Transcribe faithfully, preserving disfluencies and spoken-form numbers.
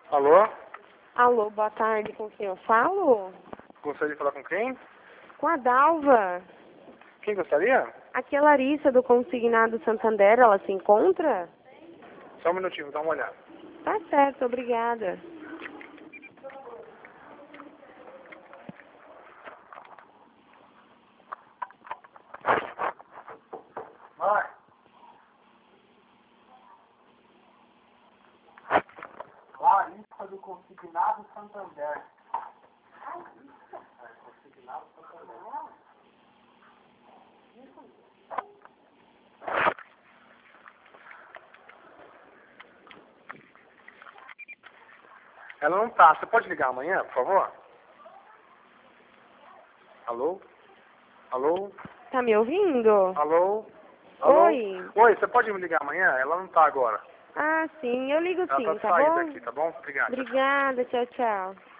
Alô? Alô, boa tarde, com quem eu falo? Gostaria de falar com quem? Com a Dalva. Quem gostaria? Aqui é a Larissa do Consignado Santander, ela se encontra? Só um minutinho, vou dar uma olhada. Tá certo, obrigada. Mãe. Larissa do Consignado Santander. É, Consignado Santander. Ela não tá. Você pode ligar amanhã, por favor? Alô? Alô? Tá me ouvindo? Alô? Alô? Oi. Oi, você pode me ligar amanhã? Ela não tá agora. Ah, sim, eu ligo Ela sim, tá tá saindo bom? aqui, tá bom? Obrigado. Obrigada, tchau, tchau.